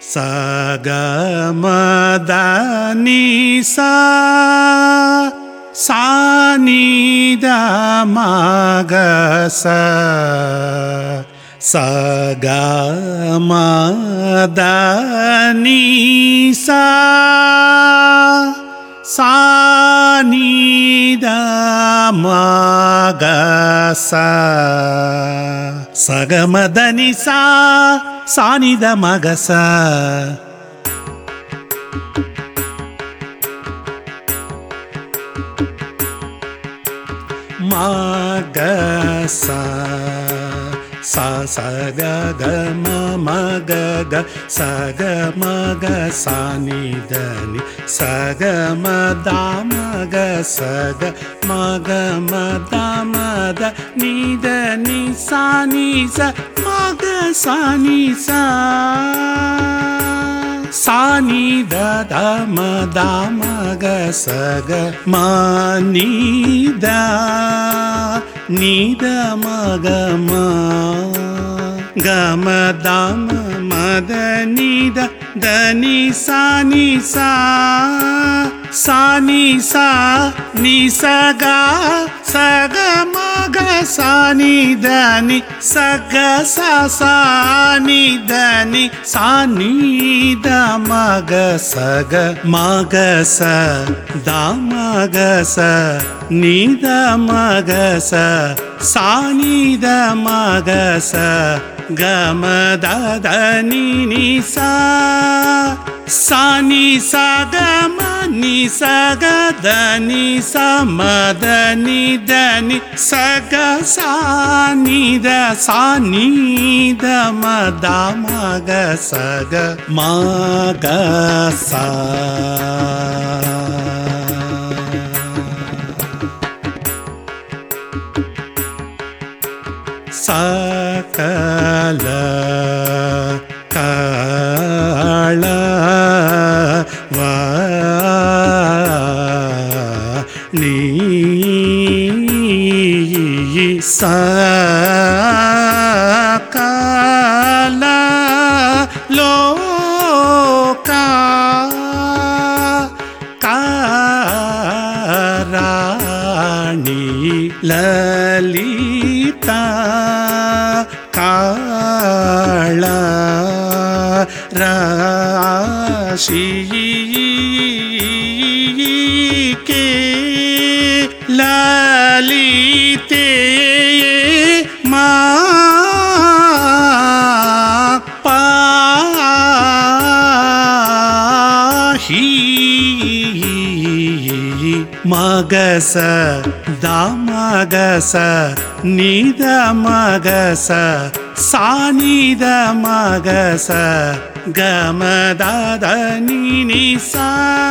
சகமதனிசா சானிதமகச சகமதனிசா சானிதமகச சகமதனிசா சானிதமகச மகச சகம மகக சகமக சானிதனி சகமதமக சக மகமதமத நிதனி சானிச மக சானிசா சானிதமதமக சக மனித நிதமகம கமதம மத நித தனி சானிசா சானிசா நிசக சகமக சானிதனி சக சானிதனி சானிதமக சக மகச தமகச நிதமகச சானிதமகச கமததனி நிசா சானி சகம நிசகதனி சமதனி தனி சக சானித சானித மதமக சக மகச சகல காள வாணி சகல லோகா காரணி லலிதா காள ராசி கே லலிதே மா பாஹி மகச தமகச நிதமகச சானிதமகச கமததனி நிசா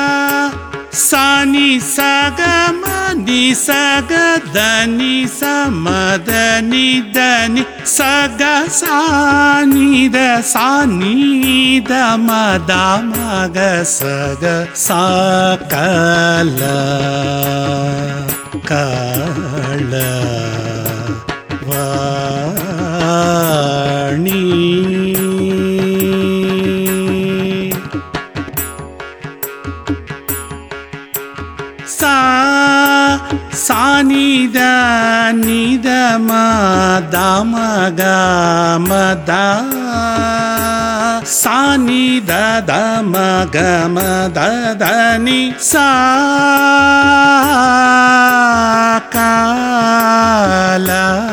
சானி சகம நிசகதனி சமதனி தனி சக சானித சானிதமதமக சக சகல காள வாணி சானித நிதமதமக மத சானித தமக மததனி சகல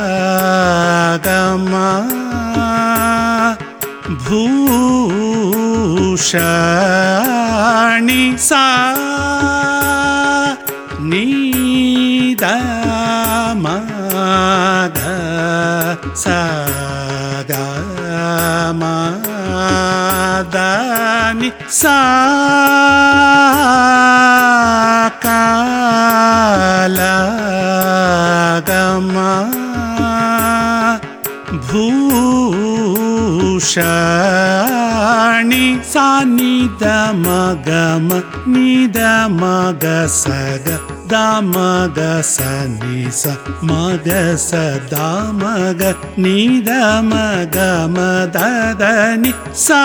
கம பூஷணி சா நிதமக சகமதனி சகல கம பூ భూషాణి సా నిద మగమ నిద మగ సగ దమగ సని స మగ స దమగ నిద మగ మదని సా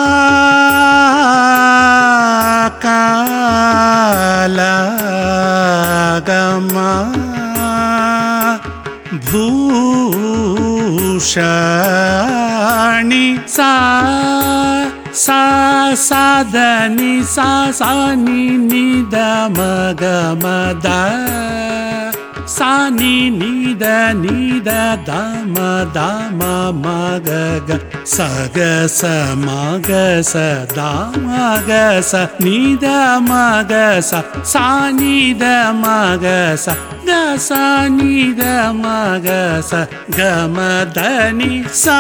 కాలగమ భూషాణి సా సా సాదని సా సాని నిద మగ మద సాని నిద నిద దమ దమ మగ గ సగ స మగ స దమగ స నిద మగ స సాని ద మగ స గ సాని ద మగ స గ మదని సా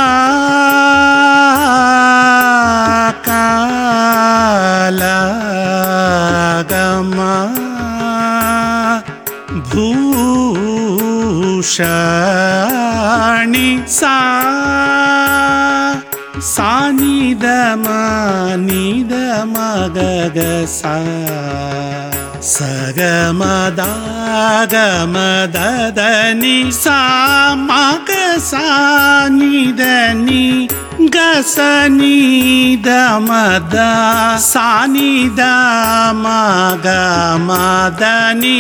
కాలగమ భూషాణి సా సా నిద మ నిద మగ గ సా సగ మద గ మద దని సా మగ సా నిద ని గ స ని ద మద సా ని ద మగ మదని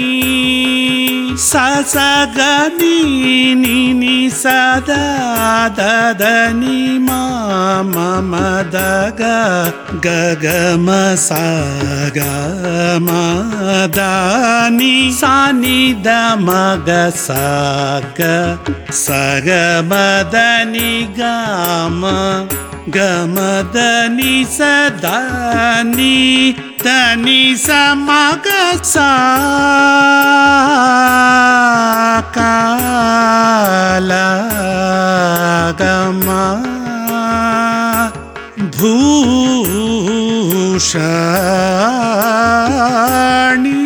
స స గ ని ని ని స ద ద ద ని మ మ మ ద గ గ గ మ స గ మ ద ని సా ని ద మ గ స గ స గ మ ద ని గ మ గ మ ద ని స ద ని ద ని స మ గ స కాలగమ భూషాణి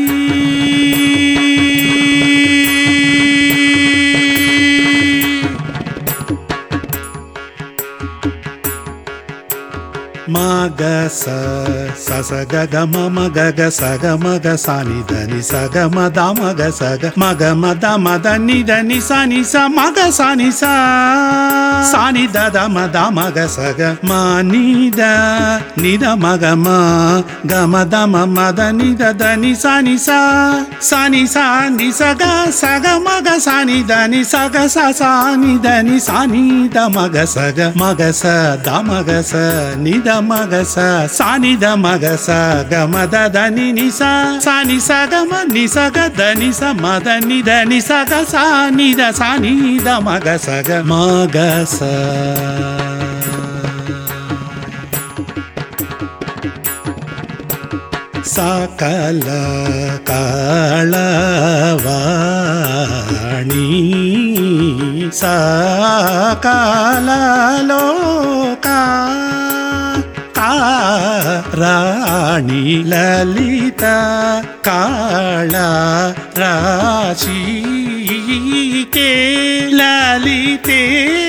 మగ స స స గ గ మ మ గ గ స గ మ గ సా ని ద ని స గ మ ద మ గ స గ మ గ మ ద మ ద ని ద ని స ని స మ గ సా ని సా సా ని ద ద మ ద మ గ స గ మ ని ద ని ద మ గ మ గ మ ద మ మ ద ని ద ద ని సా ని సా సా ని సా ని స గ స గ మ గ సా ని ద ని స గ సా సా ని ద ని సా ని ద మ గ స గ మ గ స ద మ గ స ని ద మ గ స సా ని ద మ గ స గ మ ద ద ని ని సా సా ని స గ మ ని స గ ద ని స మ ద ని ద ని స గ సా ని ద సా ని ద మ గ స గ మ గ స సకల కళవాణి సకల లోకా రాణి లలిత కాళ రాశి కే లలితే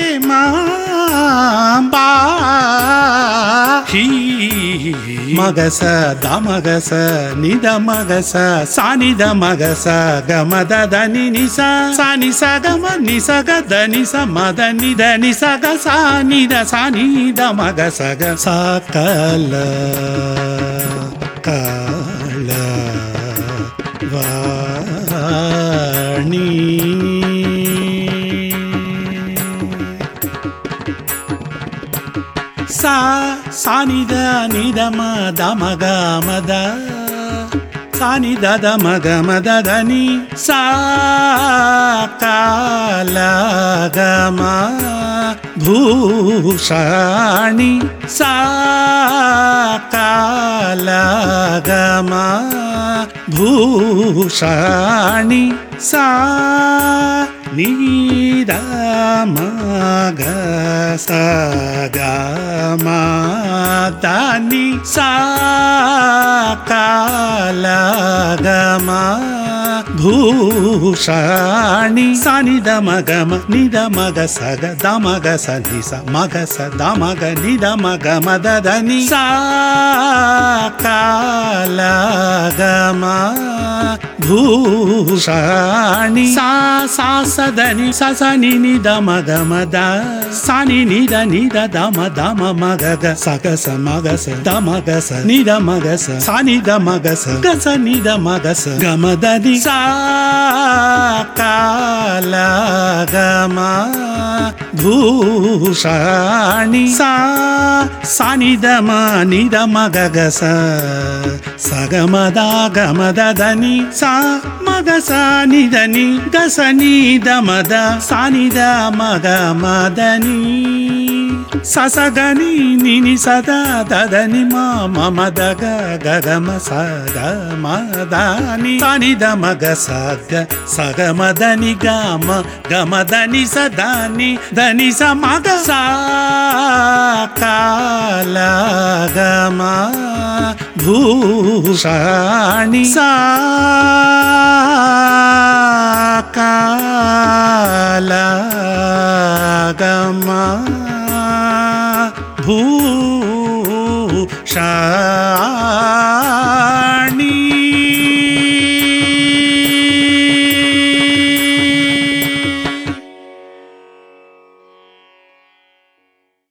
మాంబా మగస దమగస నిద మగస సానిద మగస గమద దని నిస సాని సగమ నిస గదని సమద నిద నిస గ సానిద సానిద మగస గ సకల కాళ వాణి సా సానిద నిద మద మగ మద సానిద ద మగ మద దని సా కాలగమ భూషాణి సా కాలగమ భూషాణి సా నిద మగ సగమ దని సా కాలగమ భూషాణి సనిద మగమ నిద మగ సగ దమగ సని స మగ స దమగ నిద మగ మదని సా కాలగమ భూషాణి సా సా సదని సని నిద మగ మద సని నిద నిద దమ దమ మగ గ సగ స మగ స దమగ స నిద మగ స సని ద మగ స గ స నిద మగ స గమదని సా కాలగమ భూషాణి సా సనిదమ నిదమ గగస సగమద గమదని సా మగ సానిదని గస నిదమద సానిద మగ మదని ససగని నిని సదా దదని మమద గగమ సగమదని సనిద మగ సగ సగమదని గమ గమదని సదని దని స మగ సా కాలగమ భూషాణి సా కాలగమ భూషాణి